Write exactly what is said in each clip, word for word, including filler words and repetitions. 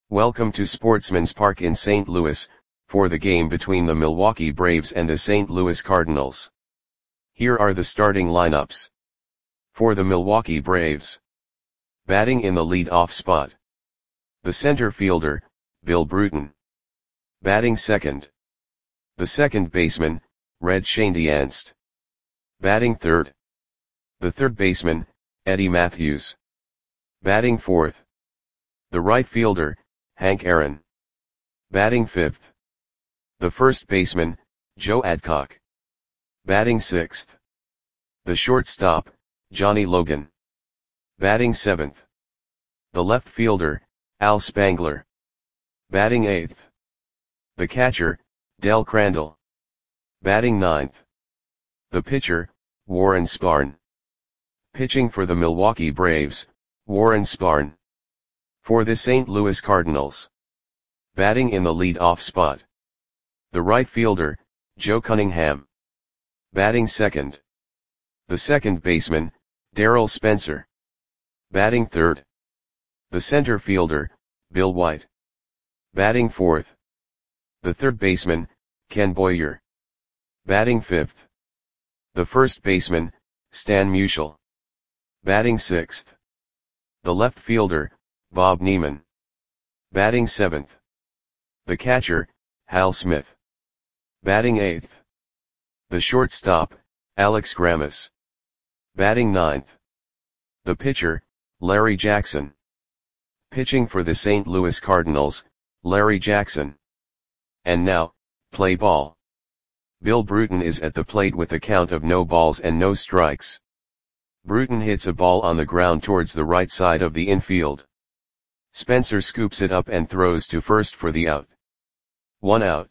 Welcome to Sportsman's Park in Saint Louis, for the game between the Milwaukee Braves and the Saint Louis Cardinals. Here are the starting lineups. For the Milwaukee Braves. Batting in the lead-off spot. The center fielder, Bill Bruton. Batting second. The second baseman, Red Schoendienst. Batting third. The third baseman, Eddie Mathews. Batting fourth. The right fielder, Hank Aaron. Batting fifth. The first baseman, Joe Adcock. Batting sixth. The shortstop, Johnny Logan. Batting seventh. The left fielder, Al Spangler. Batting eighth. The catcher, Del Crandall. Batting ninth. The pitcher, Warren Spahn. Pitching for the Milwaukee Braves, Warren Spahn. For the Saint Louis Cardinals. Batting in the lead-off spot. The right fielder, Joe Cunningham. Batting second. The second baseman, Darryl Spencer. Batting third. The center fielder, Bill White. Batting fourth. The third baseman, Ken Boyer. Batting fifth. The first baseman, Stan Musial. Batting sixth. The left fielder, Bob Neiman. Batting seventh. The catcher, Hal Smith. Batting eighth. The shortstop, Alex Grammas. Batting ninth. The pitcher, Larry Jackson. Pitching for the Saint Louis Cardinals, Larry Jackson. And now, play ball. Bill Bruton is at the plate with a count of no balls and no strikes. Bruton hits a ball on the ground towards the right side of the infield. Spencer scoops it up and throws to first for the out. One out.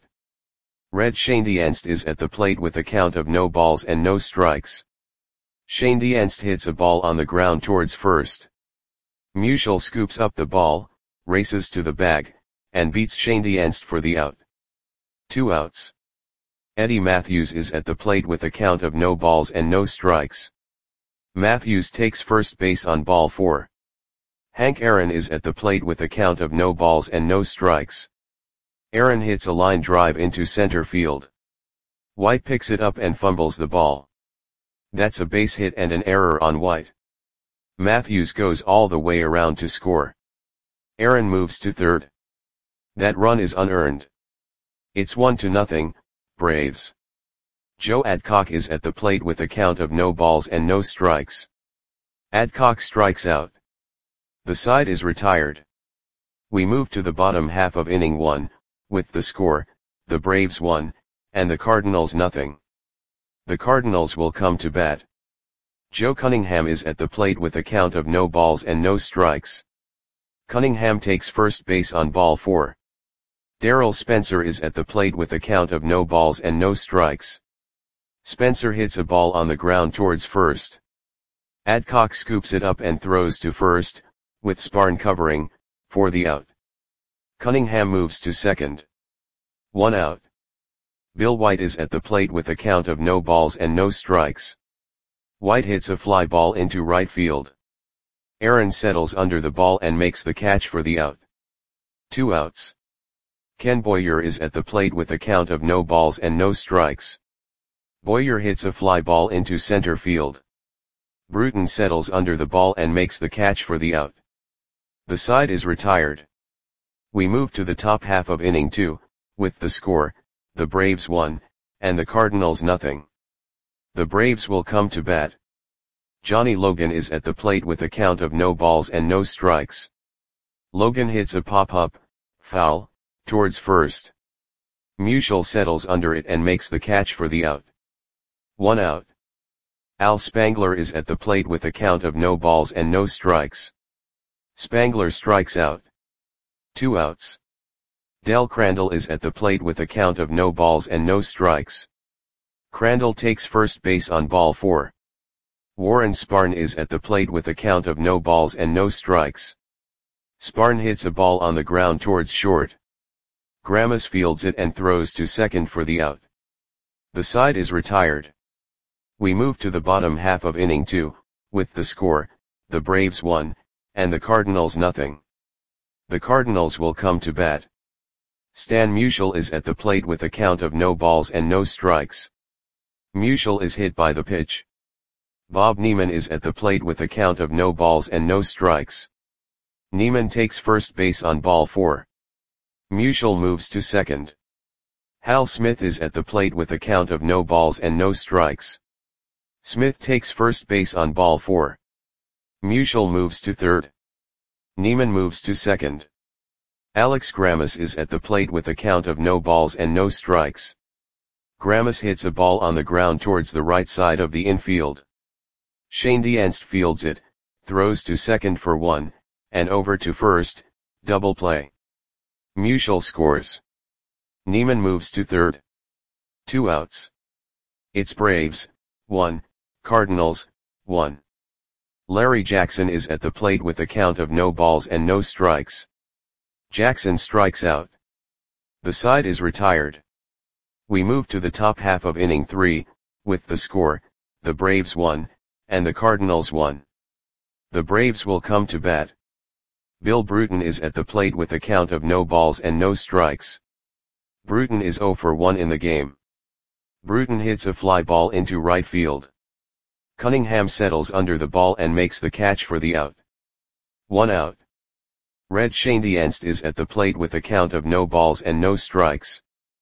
Red Schoendienst is at the plate with a count of no balls and no strikes. Schoendienst hits a ball on the ground towards first. Musial scoops up the ball, races to the bag, and beats Schoendienst for the out. Two outs. Eddie Mathews is at the plate with a count of no balls and no strikes. Mathews takes first base on ball four. Hank Aaron is at the plate with a count of no balls and no strikes. Aaron hits a line drive into center field. White picks it up and fumbles the ball. That's a base hit and an error on White. Mathews goes all the way around to score. Aaron moves to third. That run is unearned. It's one to nothing, Braves. Joe Adcock is at the plate with a count of no balls and no strikes. Adcock strikes out. The side is retired. We move to the bottom half of inning one, with the score, the Braves one, and the Cardinals nothing. The Cardinals will come to bat. Joe Cunningham is at the plate with a count of no balls and no strikes. Cunningham takes first base on ball four. Darryl Spencer is at the plate with a count of no balls and no strikes. Spencer hits a ball on the ground towards first. Adcock scoops it up and throws to first, with Spahn covering, for the out. Cunningham moves to second. One out. Bill White is at the plate with a count of no balls and no strikes. White hits a fly ball into right field. Aaron settles under the ball and makes the catch for the out. Two outs. Ken Boyer is at the plate with a count of no balls and no strikes. Boyer hits a fly ball into center field. Bruton settles under the ball and makes the catch for the out. The side is retired. We move to the top half of inning two, with the score, the Braves one, and the Cardinals nothing. The Braves will come to bat. Johnny Logan is at the plate with a count of no balls and no strikes. Logan hits a pop-up, foul, towards first. Musial settles under it and makes the catch for the out. One out. Al Spangler is at the plate with a count of no balls and no strikes. Spangler strikes out. Two outs. Del Crandall is at the plate with a count of no balls and no strikes. Crandall takes first base on ball four. Warren Spahn is at the plate with a count of no balls and no strikes. Spahn hits a ball on the ground towards short. Grammas fields it and throws to second for the out. The side is retired. We move to the bottom half of inning two, with the score, the Braves one, and the Cardinals nothing. The Cardinals will come to bat. Stan Musial is at the plate with a count of no balls and no strikes. Musial is hit by the pitch. Bob Neiman is at the plate with a count of no balls and no strikes. Neiman takes first base on ball four. Musial moves to second. Hal Smith is at the plate with a count of no balls and no strikes. Smith takes first base on ball four. Musial moves to third. Neiman moves to second. Alex Grammas is at the plate with a count of no balls and no strikes. Grammas hits a ball on the ground towards the right side of the infield. Shane Dienst fields it, throws to second for one, and over to first, double play. Musial scores. Neiman moves to third. Two outs. It's Braves, one, Cardinals, one. Larry Jackson is at the plate with a count of no balls and no strikes. Jackson strikes out. The side is retired. We move to the top half of inning three, with the score, the Braves won, and the Cardinals won. The Braves will come to bat. Bill Bruton is at the plate with a count of no balls and no strikes. Bruton is oh for one in the game. Bruton hits a fly ball into right field. Cunningham settles under the ball and makes the catch for the out. One out. Red Shane Dienst is at the plate with a count of no balls and no strikes.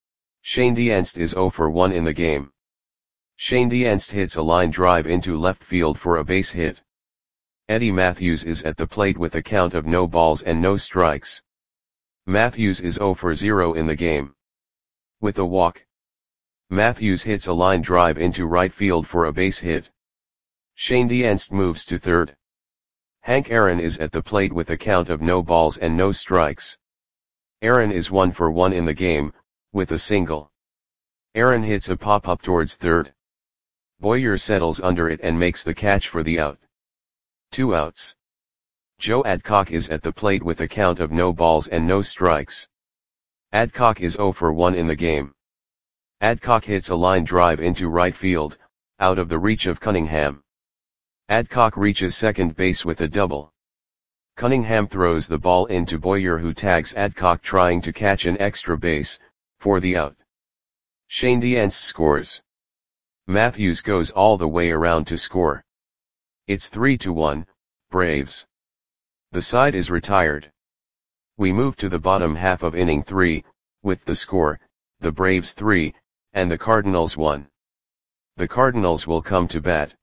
Shane Dienst is oh for one in the game. Shane Dienst hits a line drive into left field for a base hit. Eddie Matthews is at the plate with a count of no balls and no strikes. Matthews is oh for zero in the game. With a walk. Matthews hits a line drive into right field for a base hit. Shane Dienst moves to third. Hank Aaron is at the plate with a count of no balls and no strikes. Aaron is one for one in the game, with a single. Aaron hits a pop-up towards third. Boyer settles under it and makes the catch for the out. Two outs. Joe Adcock is at the plate with a count of no balls and no strikes. Adcock is oh for one in the game. Adcock hits a line drive into right field, out of the reach of Cunningham. Adcock reaches second base with a double. Cunningham throws the ball into Boyer, who tags Adcock trying to catch an extra base, for the out. Shane Dienst scores. Matthews goes all the way around to score. It's three to one, Braves. The side is retired. We move to the bottom half of inning three, with the score, the Braves three, and the Cardinals one. The Cardinals will come to bat.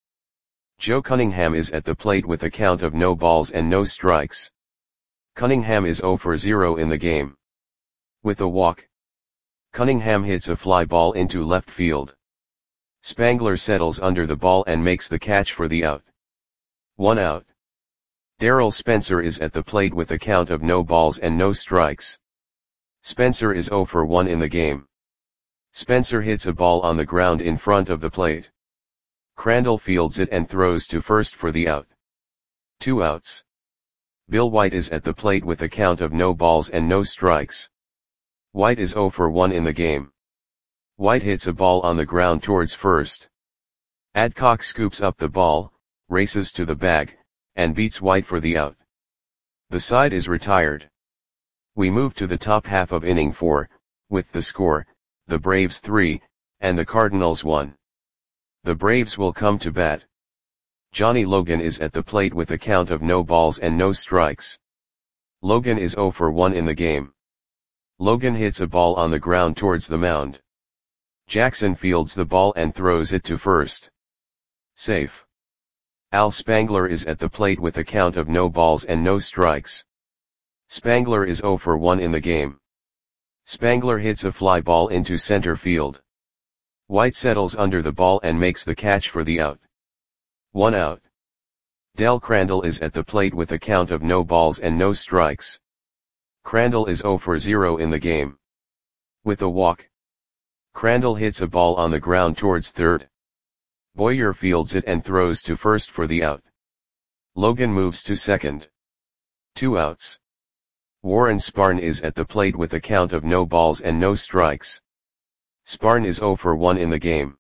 Joe Cunningham is at the plate with a count of no balls and no strikes. Cunningham is oh for zero in the game. With a walk. Cunningham hits a fly ball into left field. Spangler settles under the ball and makes the catch for the out. One out. Darrell Spencer is at the plate with a count of no balls and no strikes. Spencer is oh for one in the game. Spencer hits a ball on the ground in front of the plate. Crandall fields it and throws to first for the out. Two outs. Bill White is at the plate with a count of no balls and no strikes. White is oh for one in the game. White hits a ball on the ground towards first. Adcock scoops up the ball, races to the bag, and beats White for the out. The side is retired. We move to the top half of inning four, with the score, the Braves three, and the Cardinals one. The Braves will come to bat. Johnny Logan is at the plate with a count of no balls and no strikes. Logan is oh for one in the game. Logan hits a ball on the ground towards the mound. Jackson fields the ball and throws it to first. Safe. Al Spangler is at the plate with a count of no balls and no strikes. Spangler is oh for one in the game. Spangler hits a fly ball into center field. White settles under the ball and makes the catch for the out. One out. Del Crandall is at the plate with a count of no balls and no strikes. Crandall is oh for zero in the game. With a walk. Crandall hits a ball on the ground towards third. Boyer fields it and throws to first for the out. Logan moves to second. Two outs. Warren Spahn is at the plate with a count of no balls and no strikes. Spahn is oh for one in the game.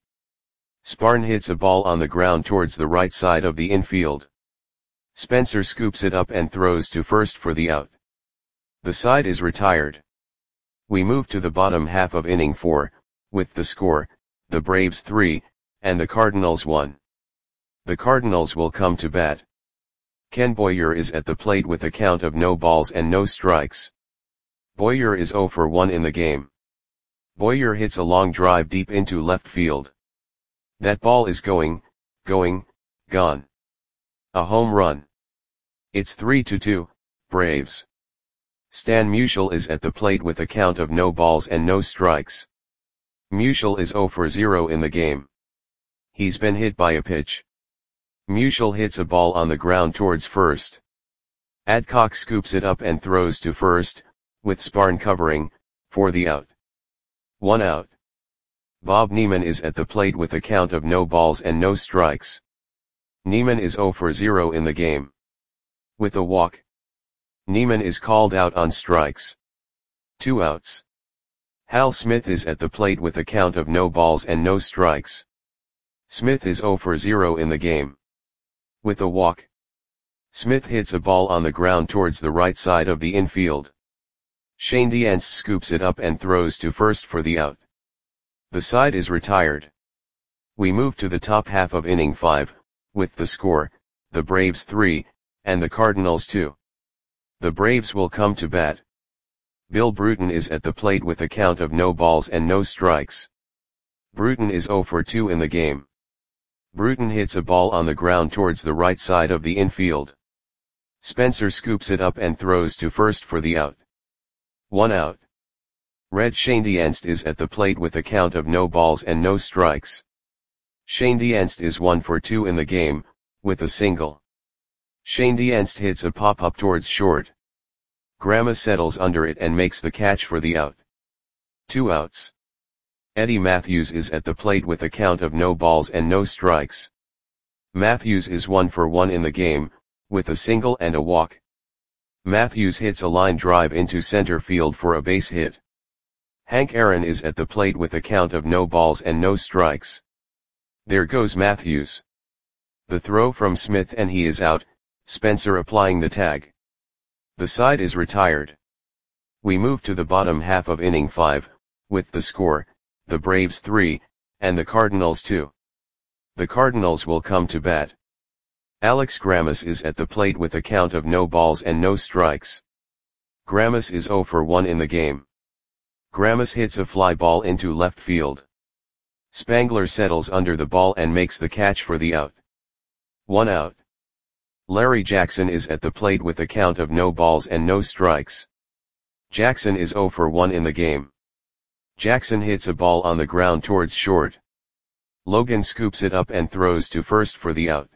Spahn hits a ball on the ground towards the right side of the infield. Spencer scoops it up and throws to first for the out. The side is retired. We move to the bottom half of inning four, with the score, the Braves three, and the Cardinals one. The Cardinals will come to bat. Ken Boyer is at the plate with a count of no balls and no strikes. Boyer is oh for one in the game. Boyer hits a long drive deep into left field. That ball is going, going, gone. A home run. It's three to two, Braves. Stan Musial is at the plate with a count of no balls and no strikes. Musial is oh for zero in the game. He's been hit by a pitch. Musial hits a ball on the ground towards first. Adcock scoops it up and throws to first, with Sparn covering, for the out. One out. Bob Neiman is at the plate with a count of no balls and no strikes. Neiman is oh for zero in the game. With a walk. Neiman is called out on strikes. Two outs. Hal Smith is at the plate with a count of no balls and no strikes. Smith is oh for zero in the game. With a walk. Smith hits a ball on the ground towards the right side of the infield. Shane Dientz scoops it up and throws to first for the out. The side is retired. We move to the top half of inning five, with the score, the Braves three, and the Cardinals two. The Braves will come to bat. Bill Bruton is at the plate with a count of no balls and no strikes. Bruton is oh for two in the game. Bruton hits a ball on the ground towards the right side of the infield. Spencer scoops it up and throws to first for the out. One out. Red Schoendienst is at the plate with a count of no balls and no strikes. Schoendienst is one for two in the game, with a single. Schoendienst hits a pop-up towards short. Grama settles under it and makes the catch for the out. Two outs. Eddie Matthews is at the plate with a count of no balls and no strikes. Matthews is one for one in the game, with a single and a walk. Matthews hits a line drive into center field for a base hit. Hank Aaron is at the plate with a count of no balls and no strikes. There goes Matthews. The throw from Smith and he is out, Spencer applying the tag. The side is retired. We move to the bottom half of inning five, with the score, the Braves three, and the Cardinals two. The Cardinals will come to bat. Alex Grammas is at the plate with a count of no balls and no strikes. Grammas is oh for one in the game. Grammas hits a fly ball into left field. Spangler settles under the ball and makes the catch for the out. One out. Larry Jackson is at the plate with a count of no balls and no strikes. Jackson is oh for one in the game. Jackson hits a ball on the ground towards short. Logan scoops it up and throws to first for the out.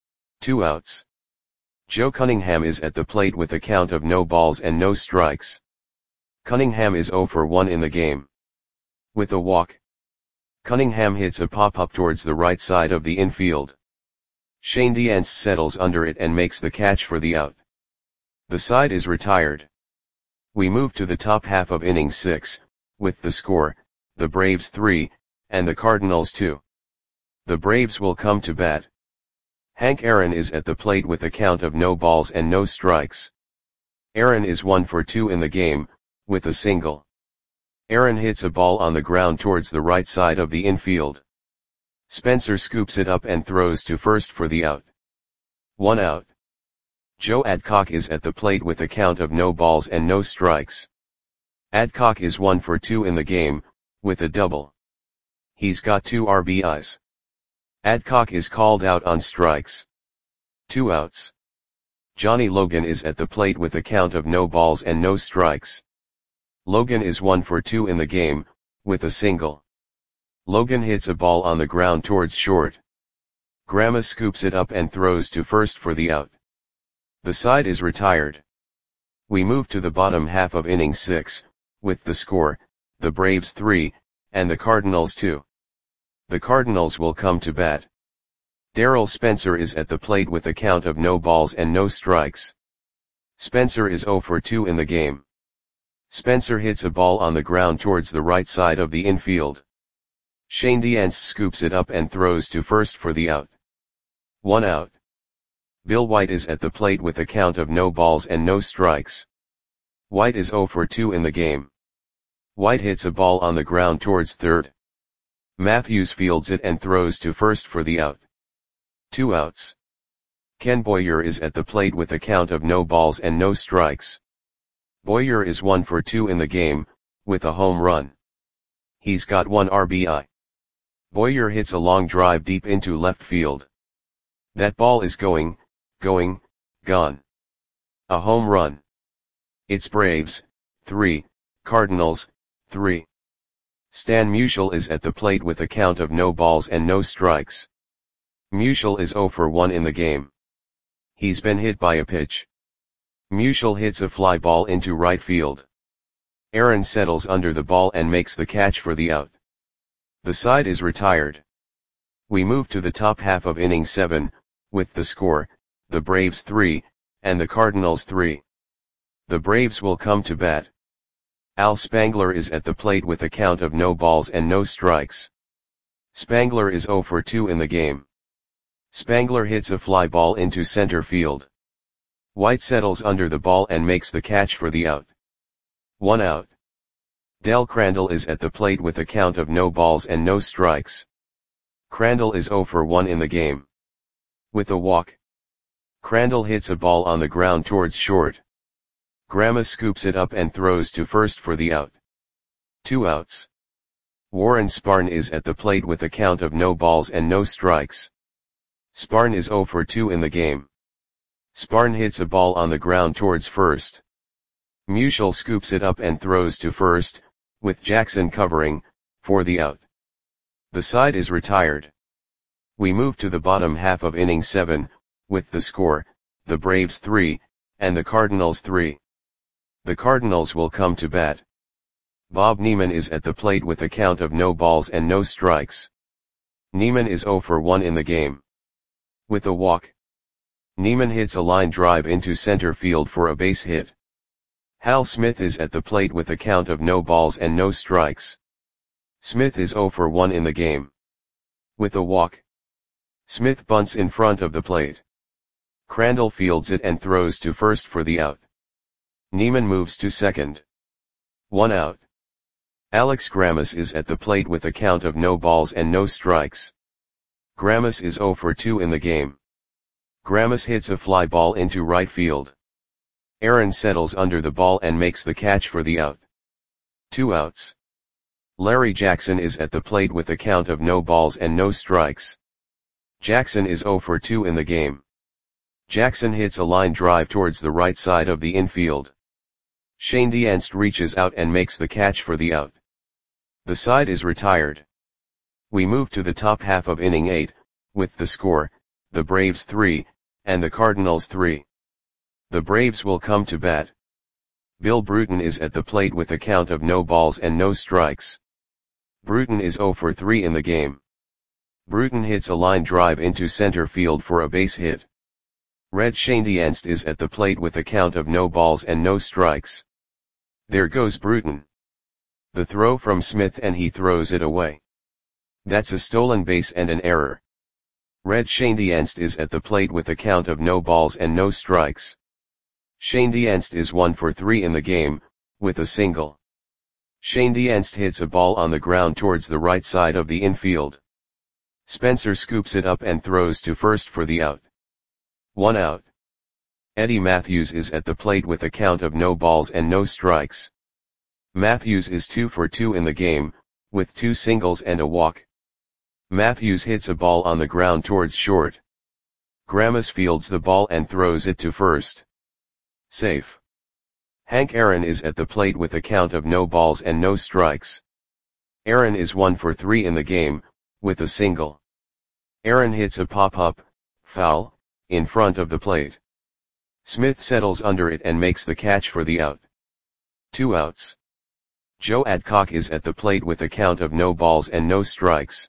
Two outs. Joe Cunningham is at the plate with a count of no balls and no strikes. Cunningham is oh for one in the game. With a walk. Cunningham hits a pop-up towards the right side of the infield. Shane Dientz settles under it and makes the catch for the out. The side is retired. We move to the top half of inning six, with the score, the Braves three, and the Cardinals two. The Braves will come to bat. Hank Aaron is at the plate with a count of no balls and no strikes. Aaron is one for two in the game, with a single. Aaron hits a ball on the ground towards the right side of the infield. Spencer scoops it up and throws to first for the out. One out. Joe Adcock is at the plate with a count of no balls and no strikes. Adcock is one for two in the game, with a double. He's got two R B Is. Adcock is called out on strikes. Two outs. Johnny Logan is at the plate with a count of no balls and no strikes. Logan is one for two in the game, with a single. Logan hits a ball on the ground towards short. Grama scoops it up and throws to first for the out. The side is retired. We move to the bottom half of inning six, with the score, the Braves three, and the Cardinals two. The Cardinals will come to bat. Darrell Spencer is at the plate with a count of no balls and no strikes. Spencer is oh for two in the game. Spencer hits a ball on the ground towards the right side of the infield. Shane Dientz scoops it up and throws to first for the out. One out. Bill White is at the plate with a count of no balls and no strikes. White is zero for two in the game. White hits a ball on the ground towards third. Matthews fields it and throws to first for the out. Two outs. Ken Boyer is at the plate with a count of no balls and no strikes. Boyer is one for two in the game, with a home run. He's got one R B I. Boyer hits a long drive deep into left field. That ball is going, going, gone. A home run. It's Braves, three, Cardinals, three. Stan Musial is at the plate with a count of no balls and no strikes. Musial is zero for one in the game. He's been hit by a pitch. Musial hits a fly ball into right field. Aaron settles under the ball and makes the catch for the out. The side is retired. We move to the top half of inning seven, with the score, the Braves three, and the Cardinals three. The Braves will come to bat. Al Spangler is at the plate with a count of no balls and no strikes. Spangler is zero for two in the game. Spangler hits a fly ball into center field. White settles under the ball and makes the catch for the out. One out. Del Crandall is at the plate with a count of no balls and no strikes. Crandall is zero for one in the game. With a walk. Crandall hits a ball on the ground towards short. Grandma scoops it up and throws to first for the out. Two outs. Warren Spahn is at the plate with a count of no balls and no strikes. Spahn is zero for two in the game. Spahn hits a ball on the ground towards first. Musial scoops it up and throws to first, with Jackson covering, for the out. The side is retired. We move to the bottom half of inning seven, with the score, the Braves three, and the Cardinals three. The Cardinals will come to bat. Bob Neiman is at the plate with a count of no balls and no strikes. Neiman is zero for one in the game. With a walk. Neiman hits a line drive into center field for a base hit. Hal Smith is at the plate with a count of no balls and no strikes. Smith is zero for one in the game. With a walk. Smith bunts in front of the plate. Crandall fields it and throws to first for the out. Neiman moves to second. One out. Alex Grammas is at the plate with a count of no balls and no strikes. Grammas is zero for two in the game. Grammas hits a fly ball into right field. Aaron settles under the ball and makes the catch for the out. Two outs. Larry Jackson is at the plate with a count of no balls and no strikes. Jackson is zero for two in the game. Jackson hits a line drive towards the right side of the infield. Shane Dienst reaches out and makes the catch for the out. The side is retired. We move to the top half of inning eight, with the score, the Braves three, and the Cardinals three. The Braves will come to bat. Bill Bruton is at the plate with a count of no balls and no strikes. Bruton is zero for three in the game. Bruton hits a line drive into center field for a base hit. Red Shane Dienst is at the plate with a count of no balls and no strikes. There goes Bruton. The throw from Smith and he throws it away. That's a stolen base and an error. Red Shane Dienst is at the plate with a count of no balls and no strikes. Shane Dienst is one for three in the game, with a single. Shane Dienst hits a ball on the ground towards the right side of the infield. Spencer scoops it up and throws to first for the out. One out. Eddie Matthews is at the plate with a count of no balls and no strikes. Matthews is two for two in the game, with two singles and a walk. Matthews hits a ball on the ground towards short. Grammas fields the ball and throws it to first. Safe. Hank Aaron is at the plate with a count of no balls and no strikes. Aaron is one for three in the game, with a single. Aaron hits a pop-up, foul, in front of the plate. Smith settles under it and makes the catch for the out. Two outs. Joe Adcock is at the plate with a count of no balls and no strikes.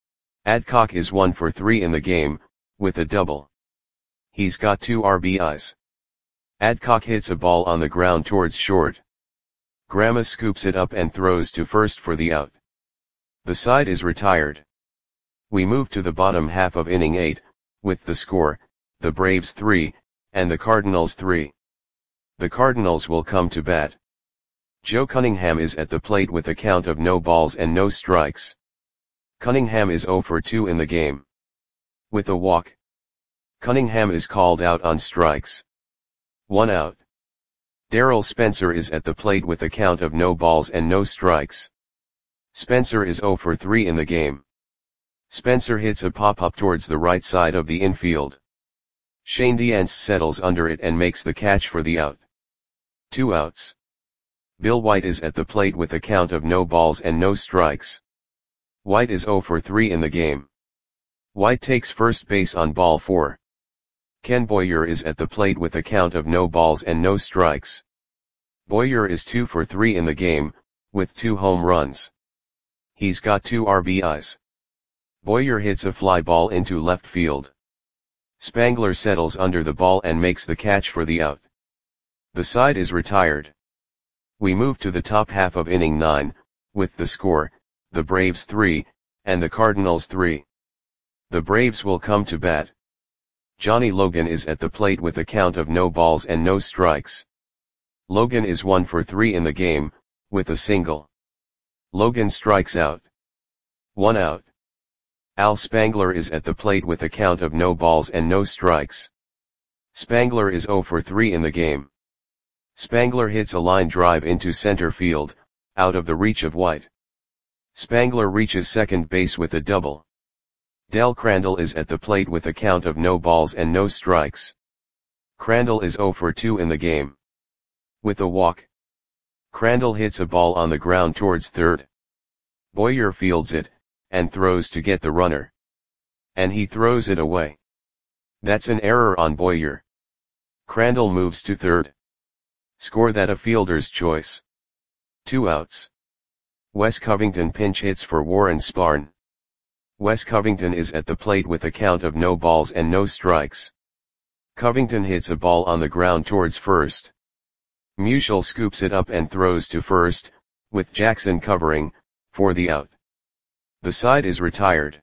Adcock is one for three in the game, with a double. He's got two R B Is. Adcock hits a ball on the ground towards short. Grammas scoops it up and throws to first for the out. The side is retired. We move to the bottom half of inning eight, with the score, the Braves three, and the Cardinals three. The Cardinals will come to bat. Joe Cunningham is at the plate with a count of no balls and no strikes. Cunningham is zero for two in the game. With a walk, Cunningham is called out on strikes. One out. Darrell Spencer is at the plate with a count of no balls and no strikes. Spencer is zero for three in the game. Spencer hits a pop-up towards the right side of the infield. Shane Diance settles under it and makes the catch for the out. Two outs. Bill White is at the plate with a count of no balls and no strikes. White is zero for three in the game. White takes first base on ball four. Ken Boyer is at the plate with a count of no balls and no strikes. Boyer is two for three in the game, with two home runs. He's got two R B Is. Boyer hits a fly ball into left field. Spangler settles under the ball and makes the catch for the out. The side is retired. We move to the top half of inning nine, with the score, the Braves three, and the Cardinals three. The Braves will come to bat. Johnny Logan is at the plate with a count of no balls and no strikes. Logan is one for three in the game, with a single. Logan strikes out. One out. Al Spangler is at the plate with a count of no balls and no strikes. Spangler is zero for three in the game. Spangler hits a line drive into center field, out of the reach of White. Spangler reaches second base with a double. Del Crandall is at the plate with a count of no balls and no strikes. Crandall is zero for two in the game. With a walk, Crandall hits a ball on the ground towards third. Boyer fields it, and throws to get the runner. And he throws it away. That's an error on Boyer. Crandall moves to third. Score that a fielder's choice. Two outs. Wes Covington pinch hits for Warren Spahn. Wes Covington is at the plate with a count of no balls and no strikes. Covington hits a ball on the ground towards first. Musial scoops it up and throws to first, with Jackson covering, for the out. The side is retired.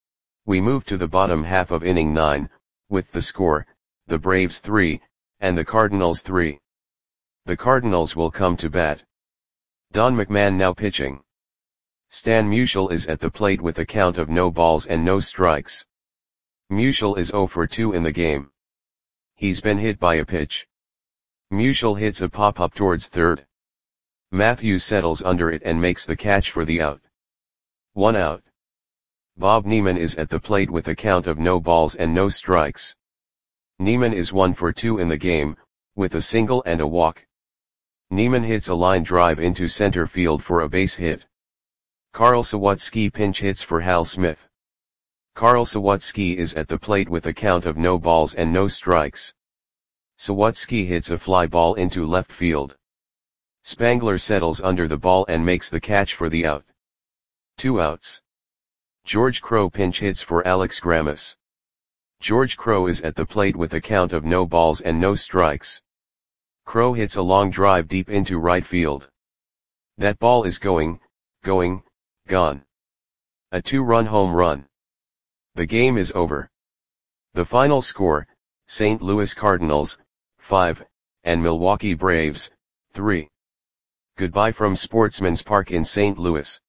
We move to the bottom half of inning nine, with the score, the Braves three, and the Cardinals three. The Cardinals will come to bat. Don McMahon now pitching. Stan Musial is at the plate with a count of no balls and no strikes. Musial is zero for two in the game. He's been hit by a pitch. Musial hits a pop-up towards third. Matthews settles under it and makes the catch for the out. One out. Bob Neiman is at the plate with a count of no balls and no strikes. Neiman is one for two in the game, with a single and a walk. Neiman hits a line drive into center field for a base hit. Carl Sawatsky pinch hits for Hal Smith. Carl Sawatsky is at the plate with a count of no balls and no strikes. Sawatsky hits a fly ball into left field. Spangler settles under the ball and makes the catch for the out. Two outs. George Crowe pinch hits for Alex Grammas. George Crowe is at the plate with a count of no balls and no strikes. Crowe hits a long drive deep into right field. That ball is going, going, gone. A two-run home run. The game is over. The final score, Saint Louis Cardinals, five, and Milwaukee Braves, three. Goodbye from Sportsman's Park in Saint Louis.